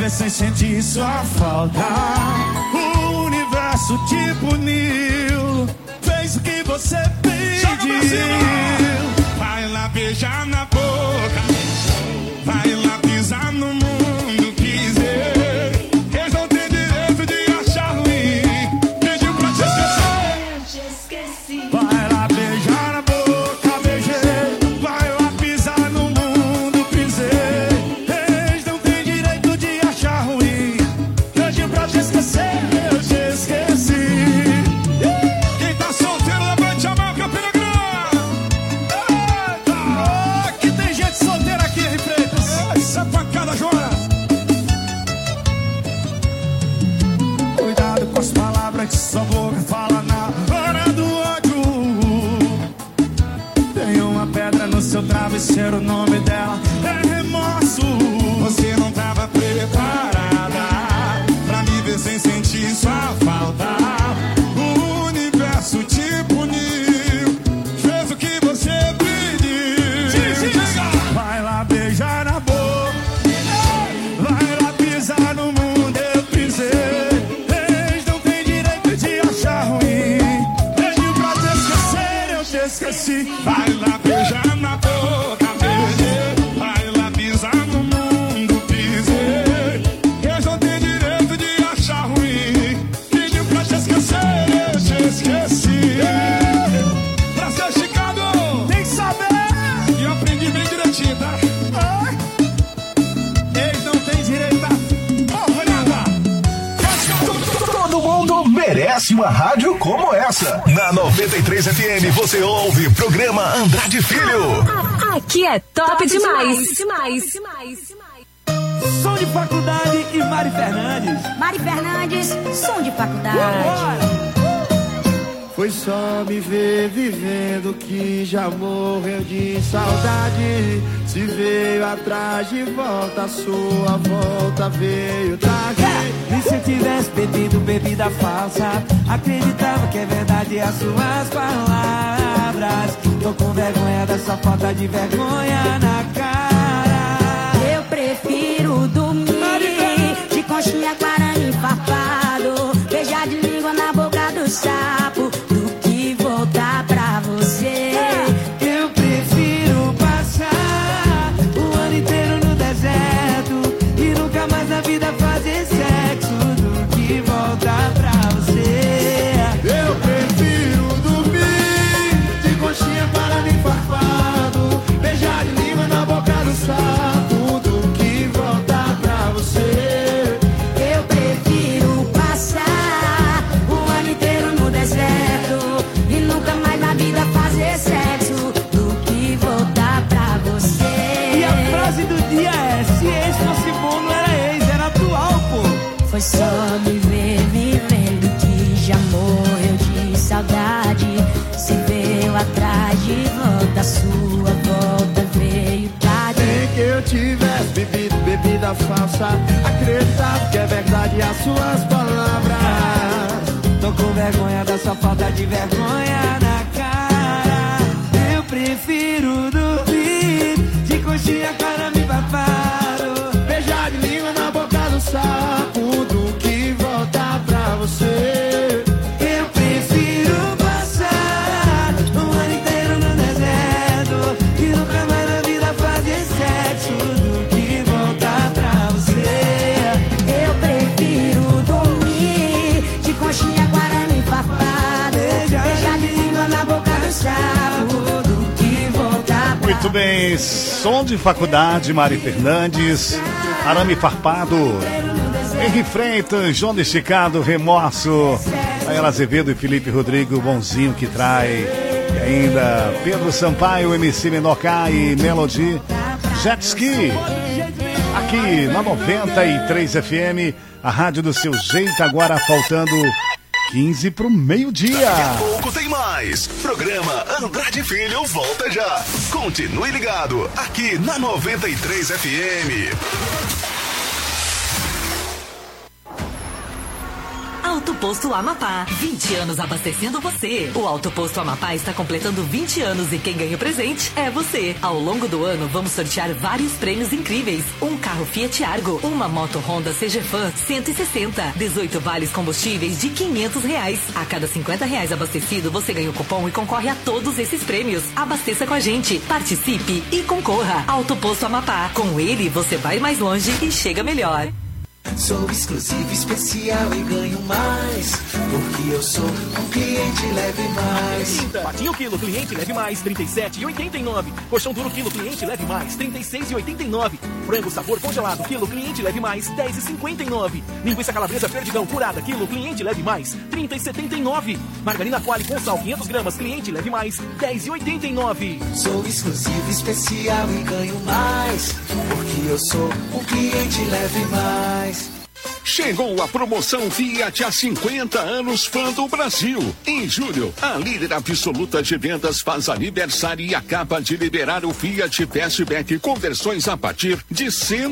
viver sem sentir sua falta. O universo te puniu, fez o que você pediu. Vai lá beijar na boca, vai lá pisar no mundo, quiser. Eles não têm direito de achar ruim. Pediu pra te esquecer. Vai lá beijar na boca, beijei. Vai lá pisar no mundo, pisei. Eles não têm direito de achar ruim. Pediu pra te esquecer, eu te esqueci. Quem tá solteiro, levante a mão, Campina Grande. Aqui tem gente solteira aqui, Henri Freitas. Essa pancada, Jonas. Cuidado com as palavras que sua boca fala na hora do ódio. Tem uma pedra no seu travesseiro, o nome dela é remorso. Você não tava preparada pra me ver sem sentir sua falta. O universo te puniu, fez o que você pediu. Vai lá beijar na boca, vai lá pisar no mundo, eu pisei. Eles não têm direito de achar ruim. Pediu pra te esquecer, eu te esqueci. Vai lá beijar na boca, beijei. Vai lá pisar no mundo, pisei. Eles não têm direito de achar ruim. Pediu pra te esquecer, eu te esqueci. Pra ser Chicago, tem que saber. E eu aprendi bem direitinho, tá? Eles não têm direito a porra nenhuma. Todo mundo merece uma rádio como essa. Na 93 FM você ouve o programa Andrade Filho. Aqui é top demais. Som de faculdade e Mari Fernandes. Mari Fernandes, som de faculdade. Foi só me ver vivendo que já morreu de saudade. Se veio atrás de volta, a sua volta veio tarde. E se eu tivesse bebido bebida falsa, acreditava que é verdade as suas palavras. Tô com vergonha dessa falta de vergonha na cara. Eu prefiro dormir de conchinha com arame farpado, beijar de língua na boca do sapo, do que voltar pra você. Eu prefiro passar o ano inteiro no deserto e nunca mais na vida fazer sexo, do que voltar pra você. Eu prefiro dormir de conchinha para mim farpado, beijar de língua na boca do sapo, do que voltar pra você. Eu prefiro passar o ano inteiro no deserto e nunca mais na vida fazer sexo, do que voltar pra você. E a frase do dia é: se ex fosse bom, não era ex, era atual, pô. Foi só me ver vivendo que já morreu de saudade. Se veio atrás de volta, a sua volta veio tarde. Nem que eu tivesse bebido bebida falsa, acreditava que é verdade as suas palavras. Tô com vergonha dessa falta de vergonha na cara. Eu prefiro dormir de conchinha com arame farpado, Beijar de língua na boca do sapo, do que voltar pra você. eu prefiro passar um ano inteiro no deserto e nunca mais na vida fazer sexo, do que voltar pra você. Eu prefiro dormir de conchinha com arame farpado, beijar de língua na boca do sapo, do que voltar pra Muito bem, som de faculdade, Mari Fernandes, arame farpado, Henri Freitas, João de Esticado, remorso, Ayala Azevedo e Felipe Rodrigo, bonzinho que trai, e ainda Pedro Sampaio, MC Menocá e Melody, Jet Ski, aqui na 93 FM, a rádio do seu jeito, agora faltando 15 pro meio-dia. Daqui a pouco tem mais. Programa Andrade Filho volta já. Continue ligado aqui na 93 FM. Auto Posto Amapá. 20 anos abastecendo você. O Auto Posto Amapá está completando 20 anos e quem ganha o presente é você. Ao longo do ano, vamos sortear vários prêmios incríveis. Um carro Fiat Argo, uma moto Honda CG Fan 160, 18 vales combustíveis de R$500. A cada R$50 abastecido, você ganha o cupom e concorre a todos esses prêmios. Abasteça com a gente, participe e concorra. Auto Posto Amapá. Com ele, você vai mais longe e chega melhor. Sou exclusivo, especial e ganho mais, porque eu sou um cliente Leve Mais. Patinho quilo, cliente Leve Mais, R$37,89. Colchão duro quilo, cliente Leve Mais, R$36,89. Frango sabor congelado quilo, cliente Leve Mais, R$10,59. Linguiça calabresa Perdigão curada quilo, cliente Leve Mais, R$30,79. Margarina Qualy com sal 500 gramas, cliente Leve Mais, R$10,89. Sou exclusivo, especial e ganho mais, porque eu sou um cliente Leve Mais. Chegou a promoção Fiat há 50 anos Fã do Brasil. Em julho, a líder absoluta de vendas faz aniversário e acaba de liberar o Fiat Fastback com versões a partir de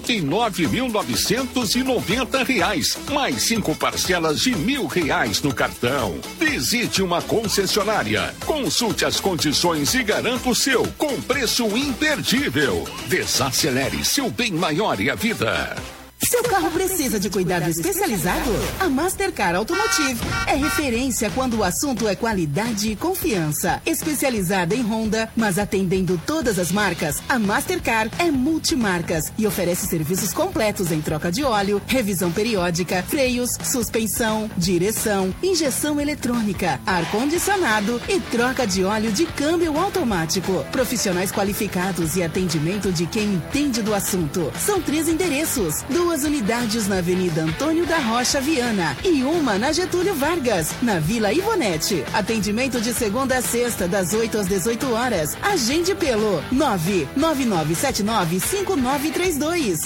R$109.990, mais 5 parcelas de R$1.000 no cartão. Visite uma concessionária, consulte as condições e garanta o seu com preço imperdível. Desacelere seu bem maior e a vida. Seu carro precisa de cuidado especializado? A Mastercar Automotive é referência quando o assunto é qualidade e confiança. Especializada em Honda, mas atendendo todas as marcas, a Mastercar é multimarcas e oferece serviços completos em troca de óleo, revisão periódica, freios, suspensão, direção, injeção eletrônica, ar-condicionado e troca de óleo de câmbio automático. Profissionais qualificados e atendimento de quem entende do assunto. São 3 endereços, 2 unidades na Avenida Antônio da Rocha Viana e uma na Getúlio Vargas, na Vila Ivonete. Atendimento de segunda a sexta, das 8 às 18 horas. Agende pelo 999795932.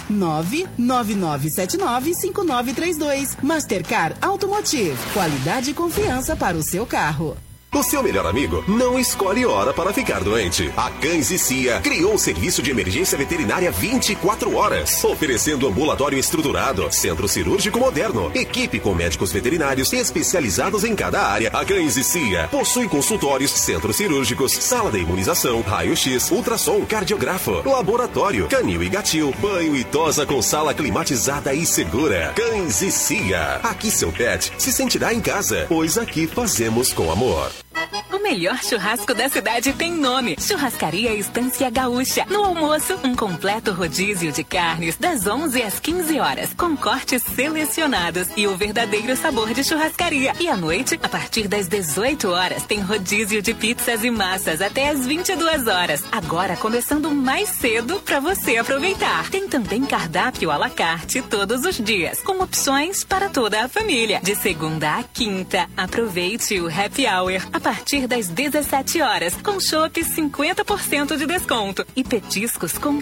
999795932. Mastercar Automotive. Qualidade e confiança para o seu carro. O seu melhor amigo não escolhe hora para ficar doente. A Cães e Cia criou o serviço de emergência veterinária 24 horas, oferecendo ambulatório estruturado, centro cirúrgico moderno, equipe com médicos veterinários especializados em cada área. A Cães e Cia possui consultórios, centros cirúrgicos, sala de imunização, raio-x, ultrassom, cardiógrafo, laboratório, canil e gatil, banho e tosa com sala climatizada e segura. Cães e Cia. Aqui seu pet se sentirá em casa, pois aqui fazemos com amor. O melhor churrasco da cidade tem nome: Churrascaria Estância Gaúcha. No almoço, um completo rodízio de carnes das 11 às 15 horas, com cortes selecionados e o verdadeiro sabor de churrascaria. E à noite, a partir das 18 horas, tem rodízio de pizzas e massas até às 22 horas. Agora começando mais cedo para você aproveitar. Tem também cardápio à la carte todos os dias, com opções para toda a família. De segunda a quinta, aproveite o happy hour a partir das 17 horas, com chopp 50% de desconto e petiscos com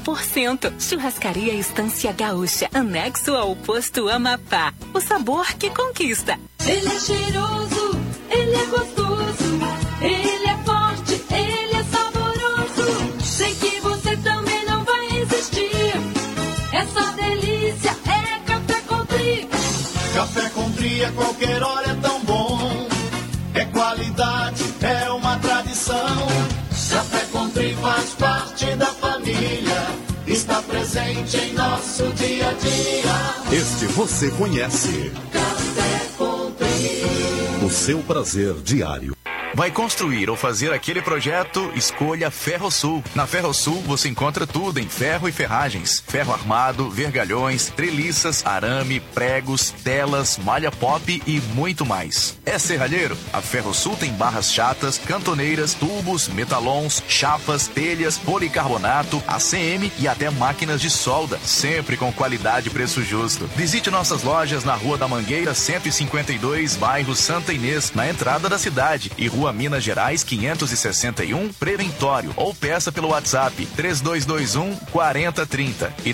30%. Churrascaria Estância Gaúcha, anexo ao posto Amapá. O sabor que conquista. Ele é cheiroso, ele é gostoso, ele é forte, ele é saboroso. Sei que você também não vai resistir. Essa delícia é Café Country. Café Country a qualquer hora é tão bom. É qualidade, é uma tradição. Café Country faz parte da família. Está presente em nosso dia a dia. Este você conhece. Café Country. O seu prazer diário. Vai construir ou fazer aquele projeto? Escolha Ferrosul. Na Ferrosul você encontra tudo em ferro e ferragens, ferro armado, vergalhões, treliças, arame, pregos, telas, malha pop e muito mais. É serralheiro? A Ferrosul tem barras chatas, cantoneiras, tubos, metalons, chapas, telhas, policarbonato, ACM e até máquinas de solda, sempre com qualidade e preço justo. Visite nossas lojas na Rua da Mangueira 152, bairro Santa Inês, na entrada da cidade, e Rua Minas Gerais 561, Preventório, ou peça pelo WhatsApp 3221-4030 e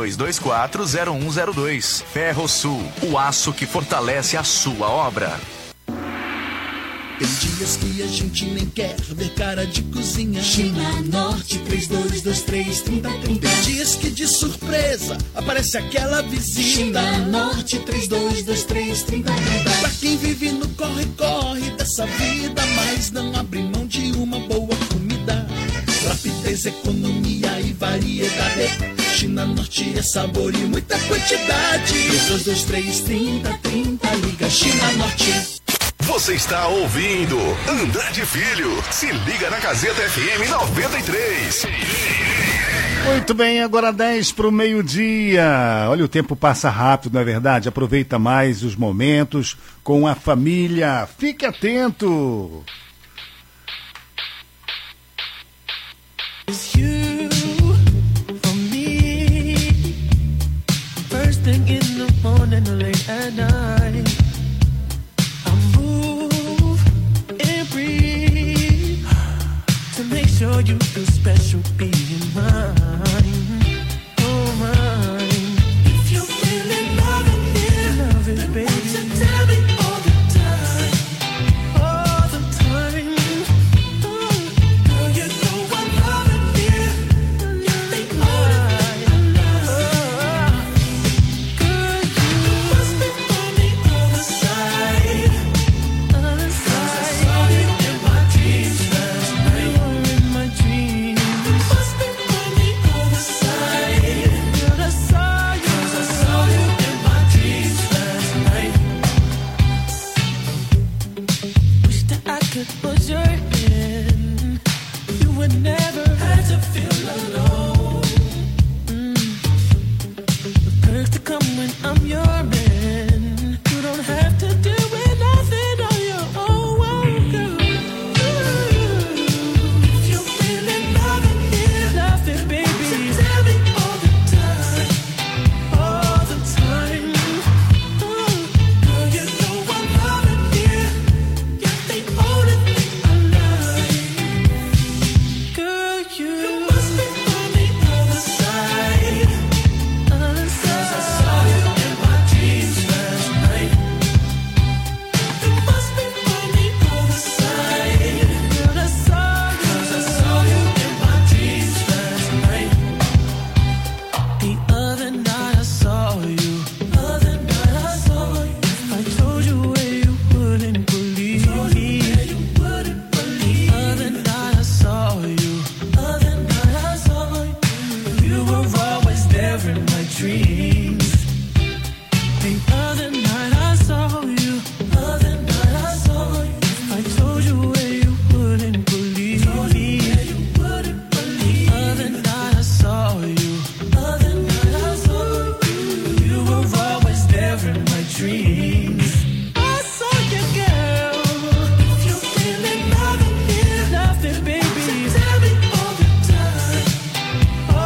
3224-0102. Ferrosul, o aço que fortalece a sua obra. Tem dias que a gente nem quer ver cara de cozinha. China Norte 3223-3030. Tem dias que de surpresa aparece aquela visita. China Norte 3223-3030. Pra quem vive no corre-corre dessa vida, mas não abre mão de uma boa comida. Rapidez, economia e variedade. China Norte é sabor e muita quantidade. 3223-3030. Liga China Norte. Você está ouvindo Andrade Filho. Se liga na Gazeta FM 93. Muito bem, agora 10 para o meio-dia. Olha, o tempo passa rápido, não é verdade? Aproveita mais os momentos com a família. Fique atento. It's you for me. First thing in the morning or late at night. I move and breathe to make sure you feel special being mine.